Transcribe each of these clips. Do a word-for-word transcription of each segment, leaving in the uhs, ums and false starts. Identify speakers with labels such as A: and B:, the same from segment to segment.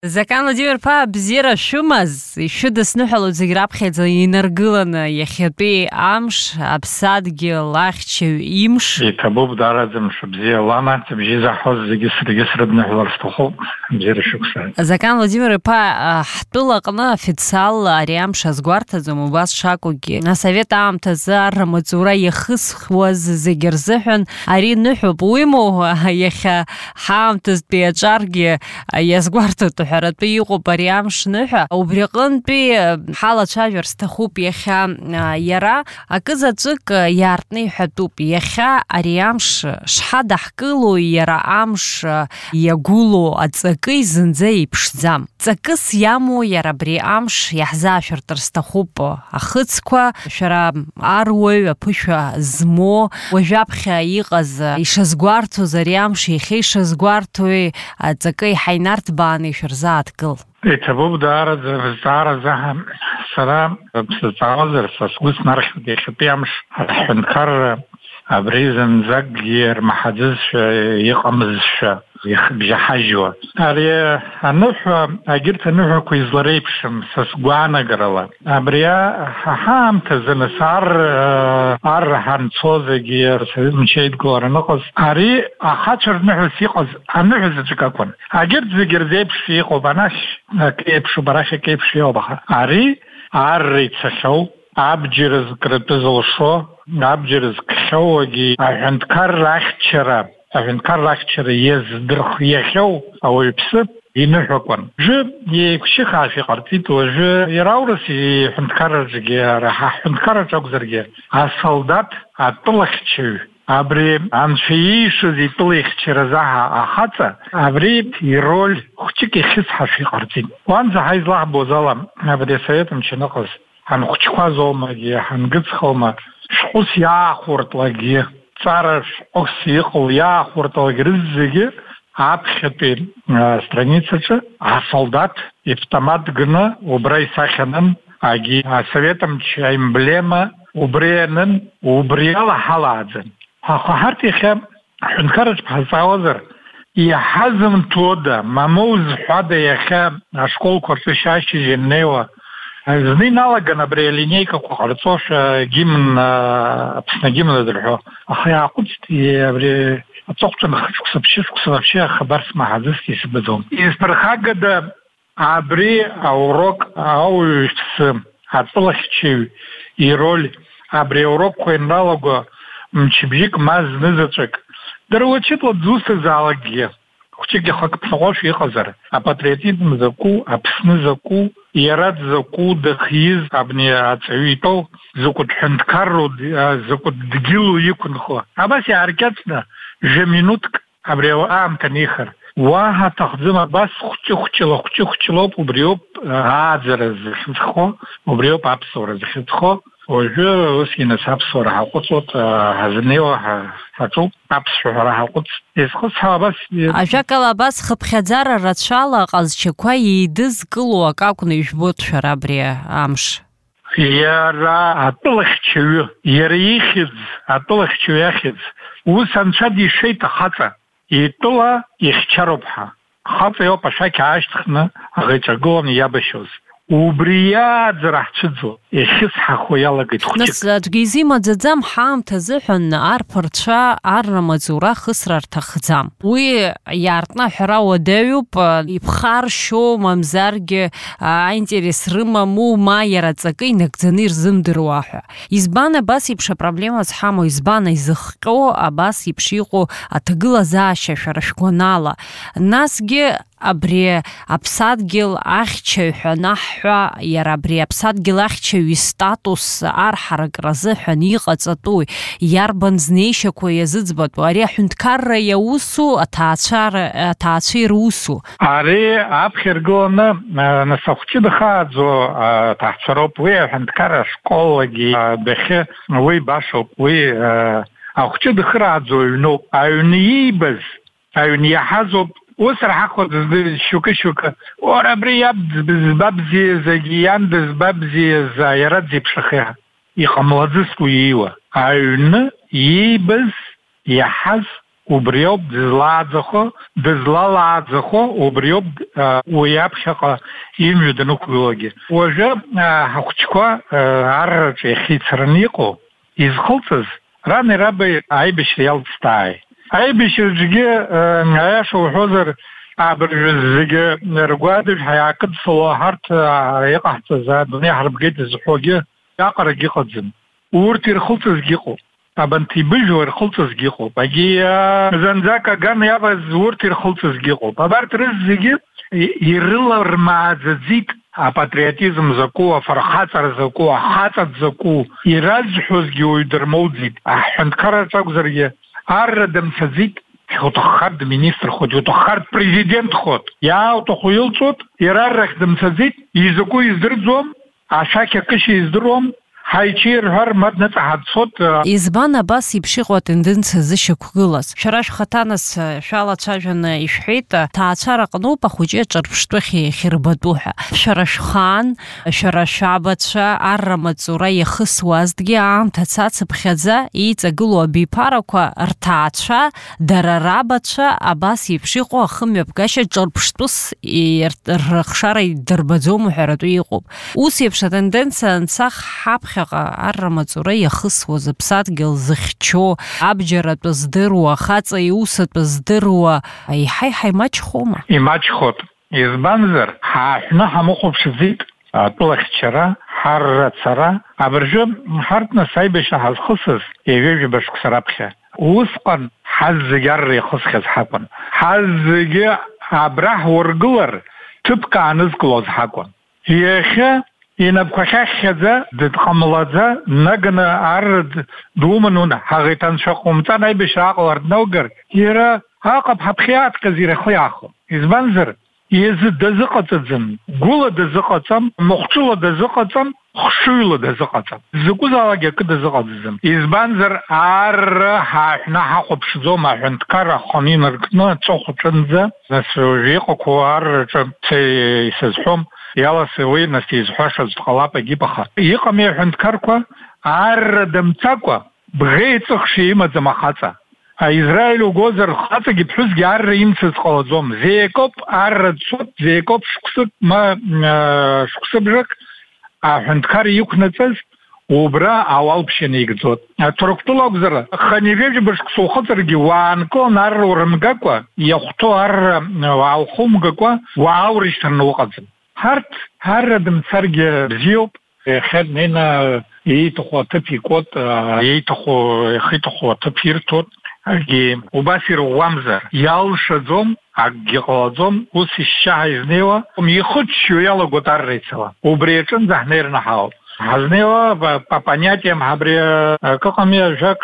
A: Закан Владимир-ԥа бзиара шәымаз, ишәыдысныҳәалоит зегь раԥхьаӡа инаргыланы иахьатәи амш, аԥсадгьыл, ахьчаҩ имш.
B: Иҭабуп даара мшы бзиа лана, бжьы заҳҳәоз зегьы саргьы срыдныҳәалар сҭахуп, бзиара шәықәса.
A: Закан Владимир-ԥа ҳтәылаҟны официалла ари амш азгәарҭаӡом, убас шакәугьы. Асовет аамҭазы аррамаҵура иахысуаз зегьы рзыҳәан ари ныҳәоуп. Уимоу иахьа ҳаамҭазтәи аҿаргьы иазгәарҭоит ҳәаратәы иҟоуп ари амш ныҳәа. Убри аҟынтәи ҳалацәажәар сҭахуп иахьа иара акызаҵәык иаартны иҳәатәуп. Иахьа ари амш шҳадаҳкыло иара амш иагәыло аҵакы зынӡа иԥшӡам. Ҵакыс иамоу иара абри амш иаҳзаашәыртыр сҭахуп ахыцқәа, шәара аруаҩ аԥышәа змо, уажәаԥхьа иҟаз ишазгәарҭоз ари амш иахьа ишазгәарҭои аҵакы иҳаинарҭбааны ишәырзааҭгыл.
B: Иҭабуп даараӡа зҵааразаҳа сара бсыҵаауазар са сгәы снархьит иахьатәи амш ҳҳәынҭқарра абри зынӡакгьы рмаҳаӡызшәа иҟамызшәа ихбжьаҳажьуа. Ари аныҳәа агьырҭ аныҳәақәа излареиԥшым са сгәаанагарала. Абри аҳаамҭазы нас ар арраҳа анцо зегьы рсовет мчеидгылара аныҟаз, ари ахацәа рныҳәас иҟаз аныҳәа заҵәык акәын. Агьырҭ зегьы рзеиԥш иҟоуп, анахь акеиԥшуп, арахь акеиԥш иоуп. Ари арра ицахьоу, абџьар зкратәы зылшо, абџьар зкхьоугьы аҳәынҭқарра ахьчара аҳәынҭқарра ахьчара иаздырхиахьоу ауаҩԥсы иныҳәақәан. Жы еиқәшьыхаашәа иҟарҵит, уажәы иара аурыс иҳәынҭқарраҿгьы, ҳҳәынҭқарраҿ акәзаргьы, асолдат атәылахьчаҩ, абри анцәа иишаз итәылихьчаразаҳа ахаҵа, абри ироль хәҷык ихьысҳашәа иҟарҵит. Уанӡа ҳаизлаҳбоз ала, абри асовет мч аныҟаз, ҳанхәҷқәаз оумагьы, ҳангыҵхоума, шәҟәыс иаахәыртлагьы, ҵара шәҟәыс иҟоу иаахәыртлагьы рызегьы аԥхьатәи страницаҿы асолдат иавтомат гны убра исахьанын, агьи асовет мч аемблема убри анын, убри ала ҳалааӡан. Аха ҳарҭ иахьа ҳәынҭқарраҿ бҳазҵаауазар, иаҳазымҭода, мамоу зҳәада иахьа ашколқәа рҿы шьашьыжь ианнеиуа, зны иналаган абри алинеикақәа ҟарҵошәа гимн, Аԥсны гимн адырҳәо. Аха иааҟәыҵт абри аҵыхәтәан хышықәса ԥшьышықәса вообще ахабар смаҳаӡызт исбаӡом. Изԥырхагада абри аурок ауаҩԥсы атәылахьчаҩ ироль, абри аурокқәа ианралаго мчыбжьык ма знызаҵәык дыруачыҭла дзусҭазаалакгьы хәҷык ихакԥнаҟәашәа иҟазар, апатриотизм закәу, Аԥсны закәу, иара дзакәу дыхиз абни аҵаҩы итәоу, закәытә ҳәынҭқарроу, закәытә дгьылу иқәынхо. Абас иааркьаҿны жәа-минуҭк абри аамҭа нихар. Уаҳа аҭахӡым, абас хәҷы-хәҷыла, хәҷы-хәҷылоуп, убриоуп ааӡара зыхьӡхо, убриоуп аԥсуара зыхьӡхо. Уажәы усгьы нас аԥсуара ҳаҟәыҵуеит, ҳазнеиуа ҳаҿуп, аԥсшәаҳәара ҳаҟәыҵ. Изхысҳәо абас
A: ажәакала абас хыԥхьаӡара рацәала аҟазшьақәа еидызкыло ак акәны ижәбоит шәара абри амш.
B: Иара атәылахьчаҩы, иара ихьӡ, атәылахьчаҩ иахьӡ, ус анцәа дишеит ахаҵа, итәыла ихьчароуп ҳәа. Ахаҵа иоуп ашәақь аашьҭхны аӷеиҿагыланы иабашьоз. Убри иааӡара ҳцәыӡуа, ихьысҳахо иалагеит хәҷык.
A: Нас аӡәгьы изимаӡаӡам ҳаамҭа азыҳәан арԥарцәа аррамаҵура хысра рҭахӡам. Уи иаартны аҳәара уадаҩуп, иԥхаршьо, мамзаргьы аинтерес рымаму, ма иара ҵакы инагӡаны ирзымдыруа ҳәа. Избан абас еиԥш апроблема зҳамоу, избан изыхҟьо абас еиԥш иҟоу аҭагылазаашьа шәара шәгәанала. Насгьы абри аԥсадгьыл ахьчаҩ ҳәа наҳҳәа, иара абри аԥсадгьыл ахьчаҩ истатус арҳаракра азыҳәан иҟаҵатәуи, иарбан знеишьақәа иазыӡбатәу, ари аҳәынҭқарра иаусу, аҭаацәа ирусу.
B: Ари аԥхьа иргыланы нас ахәҷы дахааӡо аҭаацәароуп, уи аҳәынҭқарра ашколагьы дахьы уи башоуп, уи ахәҷы дахырааӡо аҩноуп. Аҩны иибаз, аҩны иаҳазоуп. Ус раҳахуа шьоукы-шьоукы, ора абри иаб збабзиаз, иан дызбабзиаз иара дзеиԥшрахьа иҟамлаӡыст уи ииуа. Аҩны иибаз, иаҳаз убриоп дызлаадзахо, дызлалаадзахо, убриоп уиаԥхьаҟа имҩа данықәгылагьы. Уажәы ҳахәҷқәа арраҿы иахьицраны иҟоу, изхылҵыз рани раби аибашьра иалҵҭааи. Аибашьраҿгьы аиаша уҳәозар, абыржәы зегьы ргәаадыжә иаакыдсыло ҳарҭ иҟаҳҵаз адунеи ҳарбгеит зҳәогьы аҟарагьы ыҟаӡам. Урҭ ирхылҵызгьы ыҟоуп. Абанҭ ибыжьуа ирхылҵызгьы ыҟоуп. Агьи зынӡак аган иаваз урҭ ирхылҵызгьы ыҟоуп. Абарҭ рыз зегьы ирылармааӡаӡеит апатриотизм закәу, афырхаҵара закәу, ахаҵа закәу иразҳәозгьы уаҩ дырмоуӡеит. Аҳәынҭқарраҿ акәзаргьы арра дымцаӡеит. Иуҭаххар дминистрхоит, иуҭаххар дпрезидентхоит. Иаауҭаху илҵуеит, иара аррахь дымцаӡеит, изакәу издырӡуам, ашәақь акышьа издыруам. Ҳаичеирҳәар ма дныҵаҳацот.
A: Избан абас еиԥш иҟоу атенденциа зышьақәгылаз. Шәара шәхаҭанас шәалацәажәаны ишәҳәеит, ҭаацәара аҟноуп ахәыҷы аҿырԥштәы иахьырбатәу ҳәа. Шәара шәхан, шәара шәабацәа аррамаҵура иахысуазҭгьы аамҭа цацыԥхьаӡа иҵагылоу абиԥарақәа рҭаацәа, дара рабацәа абас еиԥш иҟоу ахымҩаԥгашьа ҿырԥштәыс рхшара идырбаӡом ҳәаратәы иҟоуп. Ус еиԥш атенденциа анцах ҳаԥхьаҟа аррамаҵура иахысуаз аԥсадгьыл зыхьчо, абџьаратәы здыруа, ахаҵа иусатәы здыруа, иҳа-иҳа имаҷхома?
B: Имаҷхот. Избанзар, ҳааҳәны ҳамыхәаԥшӡеит атәылахьчара, ҳаррацара. Абыржәы ҳарҭ нас аибашьра ҳазхысыз еиҩажәаба шықәса раԥхьа. Усҟан ҳаз зегьы арра ихысхьаз ҳакәын. Ҳаз зегьы абра ҳургылар ҭыԥк аанызкылоз ҳакәын. Иахьа инапқәа хьахьхьаӡа, дыдҟамлаӡа, наганы арра думануна, ҳаӷа иҭанцәа ҟоумҵан аибашьра аҟалар днаугар, иара аҟаԥ ҳаԥхьаатҟьаз ирахы иаахо. Избанзар, изы дазыҟаҵаӡам, гәыла дазыҟаҵам, махәҿыла дазыҟаҵам, хшыҩла дазыҟаҵам. Закәызаалакгьы акы дазыҟаҵаӡам. Избанзар, арра ҳааҳәны ҳахәаԥшӡом, аҳәынҭқар аханы инаркны аҵыхәаҿынӡа, нас иҟақәоу арраҿы исызҳәом. Иаласы уи нас изҳәашаз дҟалап агьипаха. Иҟами аҳәынҭқарқәа арра дымцакәа бӷеи ҵыхши имаӡам ахаҵа. Израиль угозар хаҵагьы ԥҳәысгьы арра имцаз ҟалаӡом. Зеикоуп арра дцот, зеикоуп шықәсык ма шықәсыбжак аҳәынҭқар иқәнаҵаз убра ауалԥшьа неигӡот. Ҭырқәтәыла акәзар, ханеижәаба шықәса ухыҵыргьы уаанкылан арра урымгакәа, иахәҭоу арра уаалхумгакәа уааурышьҭырны уҟаӡам. ҳарҭ арра дымцаргьы бзиоуп. Иахьа днеины ииҭаху аҭыԥ икуот, ииҭаху ихиҭаху аҭыԥ ирҭот. Убас ирӷәӷәамзар иалшаӡом, акгьы ҟалаӡом. Ус ишьшьаҳа изнеиуа ихыччо иалагоит арра ицала. Убри аҿынӡа ҳнеираны ҳаауп. Ҳазнеиуа по понятиям абри акыҟами ажәак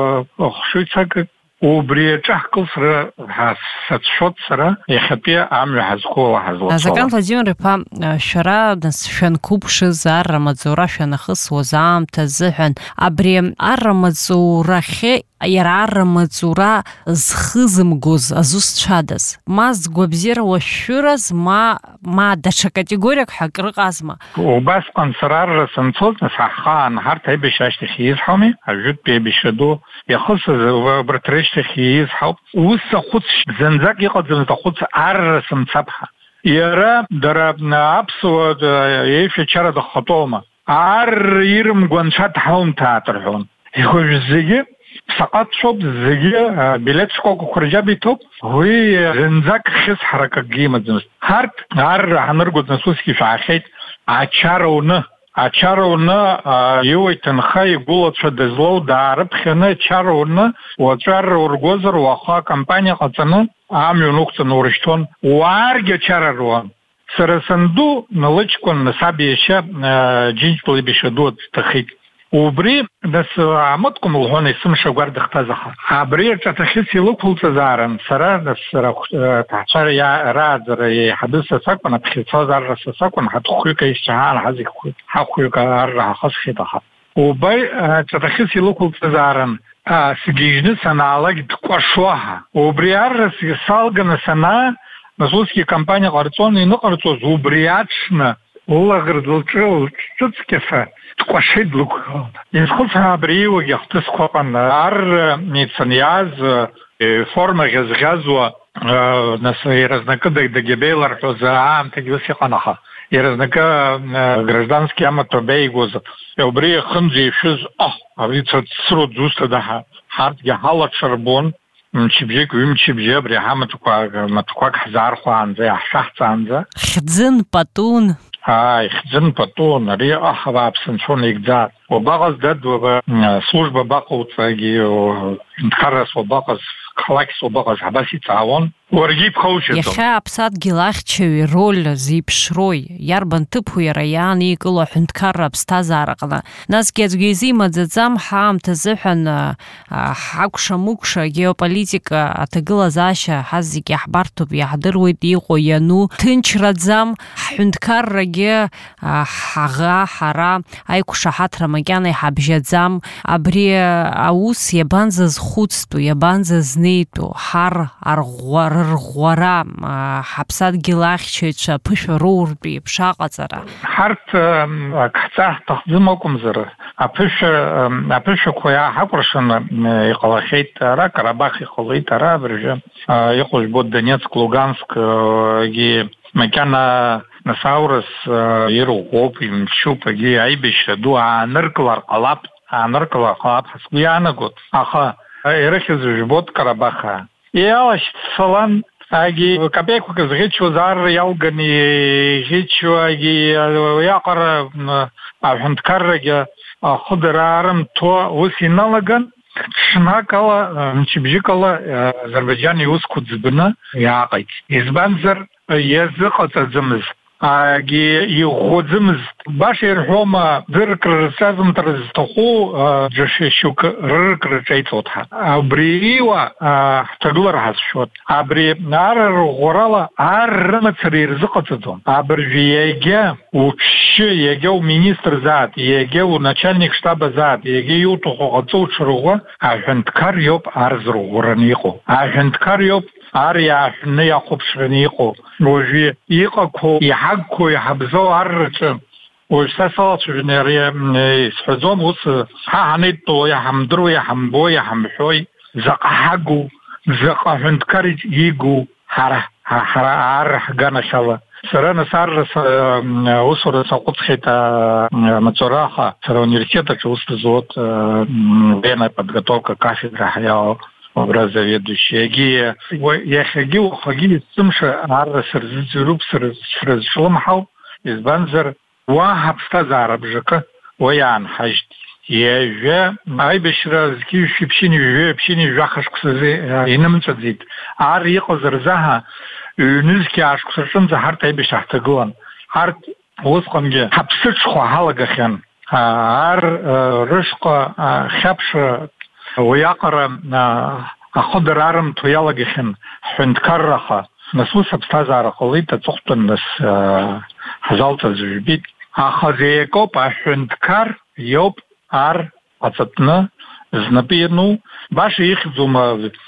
B: хшыҩцак убри аҿы ҳкылсра ҳасацәшәот сара иахьатәи амҩа ҳазқәыла ҳазлацәала.
A: Закан Владимир-иԥа, шәара шәанқәыԥшыз аррамаҵура шәанахысуаз аамҭа азыҳәан, абри аррамаҵурахьы иара аррамаҵура зхызымгоз азусҭцәадаз? Ма згәабзиара шәыраз, ма ма даҽа категориак ҳәа акрыҟазма?
B: Убасҟан сара арра санцоз, нас ҳахаан ҳарҭ аибашьра ашьҭахь иизҳауми, ажәытәтәи аибашьра ду иахысыз убарҭ рышьҭахь иизҳауп. Ус ахәыц зынӡак иҟаӡамызт ахәыц арра сымцаԥха. Иара дара аԥсуа еишәачара дыххатәоума. Арра ирымго анцәа дҳаумҭааит рҳәон. Ихәажә зегьы ԥсаҟатәшоуп, зегьы билет шкәакәақәа рџьаба иҭоуп. Уи зынӡак хьысҳарак акгьы имаӡамызт. Ҳарҭ арра ҳаныргоз нас усгьы шәаахьеит, ачара уны. Ачара уны иуа иҭынха игәылацәа дызлоу даарыԥхьаны ачара уны уаҵәы арра ургозар, уаха акампаниа ҟаҵаны амҩан уқәҵаны урышьҭуан. Уааргьы ачара руан. Сара санду налыҷкәын саб иашьа Џьынџьтәыла аибашьра ду дҭахеит. Убри нас амыткәым лҳәон есымша гәар дыхҭазаха. Абри аҿаҭахьыс илықәылҵазаарын, сара нас ҭаацәара рааӡара еиҳабыз са сакәын, аԥхьацаз арра са сакәын, ҳаҭхәҩык аишьцәаҳаан ҳазегь ҳахәҩык арра ҳахысхьеит аха. Убри аҿаҭахьыс илықәылҵазаарын, сгьежьны санаалак дкәашуаҳа. Убри арра салганы санаа, нас усгьы кампаниа ҟарҵон, иныҟарҵоз убри аҽны лылаӷырӡ лҿы лҿыҵкьафа дкәашеит длықәгылан. Изхәыцра абри иуагьы ахҭысқәа ыҟан. Арра ицаны иааз форма غزغزوا нас иразнакы дагибейлар за аамҭагьы ус иҟанаха иразнакы граждански амаҭәа беигоз убри хынӡа ишәыз аҳ абри цацро дзусҭада ҳарҭгьы ҳалаҽырбон мчыбжьык ҩымчыбжьы абри ҳамаҭәақәа маҭәақәак ҳзаархәаанӡа иаҳшәаҳҵаанӡа
A: хьӡын патун
B: Ай, хьӡын патун, ари аҳ бааԥсы нцәа наигӡааит. Уабаҟаз дад, служба баҟоуҵагьы, нхарас уабаҟаз, қалақьс уабаҟаз ҳабас иҵаауан. Уаргьы ибхаушьаӡом.
A: Иахьа аԥсадгьыл ахьчаҩ роль зеиԥшрои, иарбан ҭыԥу иара иааникыло аҳәынҭқарра аԥсҭазаараҟны. Насгьы аӡәгьы изимаӡаӡам ҳаамҭа азыҳәан ҳакәша-мукәша геополитика аҭагылазаашьа ҳас зегьы иаҳбарҭоуп, иаҳдыруеит иҟоу иану, ҭынчраӡам, ҳҳәынҭқаррагьы ҳаӷа, ҳара аиқәшаҳаҭра макьана иҳабжьаӡам. Абри аус иабанзазхәыцтәу, иабанзазнеитәу, ҳар арӷәӷәара рӷәӷәара ҳаԥсадгьыл ахьчаҩцәа аԥышәа роуртәу еиԥш аҟаҵара.
B: Ҳарҭ ак ҳҵаа ҳҭахӡам акәымзар, аԥышәақәа иааҳакәыршаны иҟалахьеит ара Карабах иҟалеит, ара абыржәы иҟоу жәбоит Донецк, Луганскгьы макьана нас аурыс ирӷәӷәоуп, имчуп, агьи аибашьра ду ааныркылар ҟалап, ааныркылар ҟалап ҳәа сгәы иаанагоит. Аха ирыхьыз жәбоит Карабахаа. Иалашьцалан агьи капеиқәак зӷьычуаз ар иалганы иӷьычу агьи иаҟара аҳәынҭқаррагьы ахәыдара аарымҭо ус иналаган ҽнакала, мчыбжьыкала Азербайџьан иусқәа ӡбны иааҟаит. Избанзар иазыҟаҵаӡамыз агьи иӷәӷәаӡамызт. Баша ирҳәома зыркра рыцәазымҭара зҭаху џьашьашьук рыркра рҿеиҵоит ҳәа. Абри ииуа ҳҭагылара ҳазшәоит. Абри ар рӷәӷәарала ар рымацара ирзыҟаҵаӡом. Абыржәы иагьа уҽшьы, иагьа уминистр заат, иагьа уначальник штаба заат, иагьа иуҭаху ҟаҵо уҽырӷәӷәа аҳәынҭқар иоуп ар зырӷәӷәараны иҟоу. Аҳәынҭқар иоуп ар иааҳәны иахәаԥшраны иҟоу. Уажәы иҟақәоу, иҳагқәоу, иҳабзоу ар рҿы уажә са салацәажәаны исҳәаӡом, ус ҳа ҳанеидтәало иаҳамдыруа, иаҳамбо, иаҳамҳәои, заҟа ҳагу, заҟа аҳәынҭқар игу ҳара ҳара ар ҳганахьала. Сара нас ар усура саҟәыҵхьеит амаҵураха, сара университетаҿы ус дызуот военная подготовка кафедра ҳиал образ заведующий. Агьи иахьагьы уахагьы сымша ар сырзыӡырҩуп, срызҿлымҳау, избанзар уаҳа ԥсҭазаара бжакы уа иаанҳажьт. Иажәа аибашьра зқьышә иԥшьын ижәҩа, иԥшьын ижәҩа хышықәсазы инымҵәаӡеит. Ар иҟаз рзаҳа ҩнызқьи аашықәса рҿынӡа ҳарҭ аибашьра ҳҭагылан. Ҳарҭ усҟангьы ҳаԥсыҽхәа ҳалагахьан. Ар рышҟа хьаԥшра уиаҟара ахәыдара аарымҭо иалагахьан ҳҳәынҭқарраха. Нас ус аԥсҭазаара ҟалеит, аҵыхәтәан нас ҳзалҵыз жәбеит. Аха зеиакоуп аҳәынҭқар иоуп ар ҟаҵатәны знапы иану. Баша ихьӡума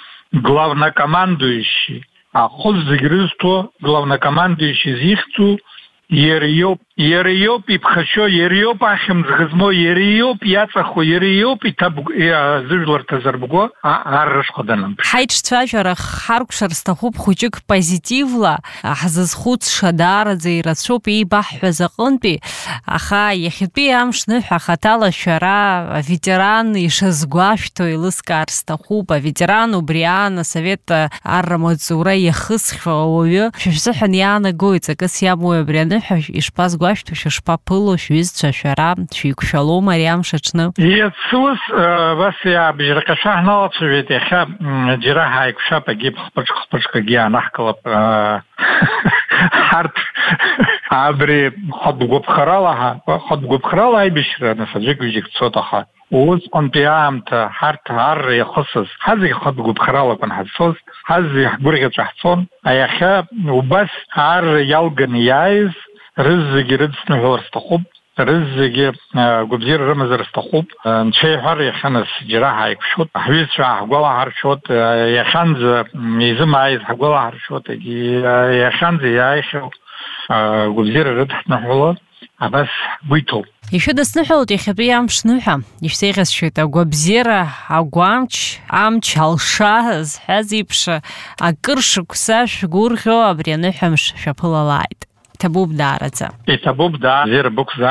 B: главнокомандующий. Ахәы зегьы рызҭо главнокомандующий зихьӡу иара иоуп. Иара иоуп иԥхашьо, иара иоуп ахьымӡӷ змоу, иара иоуп иаҵахо, иара иоуп зыжәларҭа зарбго ар рышҟа данымԥш.
A: Ҳаиҿцәажәара ҳаркәшар сҭахуп хәыҷык позитивла, ҳзызхәыцша даараӡа ирацәоуп иибаҳҳәаз аҟынтәи, аха иахьатәи амш ныҳәа хаҭала шәара аветеран ишазгәашәҭо еилыскаар сҭахуп. Аветеран убри аан асовет аррамаҵура иахысхьоу ауаҩы шәышәзыҳәан иаанагои ҵакыс иамоуи абри аныҳәа ишԥазгәашәҭо, шәышԥаԥыло, шәҩызцәа шәара шәеиқәшәалома ари амш аҽны?
B: Иацус бас иаабжьраҟьашәа ҳналацәажәеит, иахьа џьара ҳааиқәшәап, агьи хпыҿ-хпыҿкагьы аанаҳкылап. Ҳарҭ абри хатәгәаԥхарала хатәгәаԥхарала аибашьра нас аӡәык-ҩыџьак цоит, аха усҟантәи аамҭа ҳарҭ арра иахысыз ҳазегьы хатәгәаԥхарала акәын ҳазцоз, ҳазегьы ҳгәырӷьаҵәа ҳцон. Иахьа убас арра иалганы иааиз рызегьы рыдсныҳәалар сҭахуп, рызегьы гәабзиара рымазар сҭахуп. Нцәа иҳәар иахьа нас џьара ҳааиқәшәот, ҳҩызцәа ҳгәалаҳаршәот, иахьанӡа изымааиз ҳгәалаҳаршәот, иахьанӡа иааихьоу гәабзиара рыдҳныҳәало абас гәиҭоуп.
A: Ишәыдысныҳәалоит иахьатәи амш ныҳәа, ишәсеиӷьасшьоит агәабзиара, агәамч, амч, алша зҳәаз еиԥш акыр шықәса шәгәырӷьо абри аныҳәамш шәаԥылалааит. Иҭабуп даараӡа.
B: Иҭабуп даара, бзиара бықәзаап.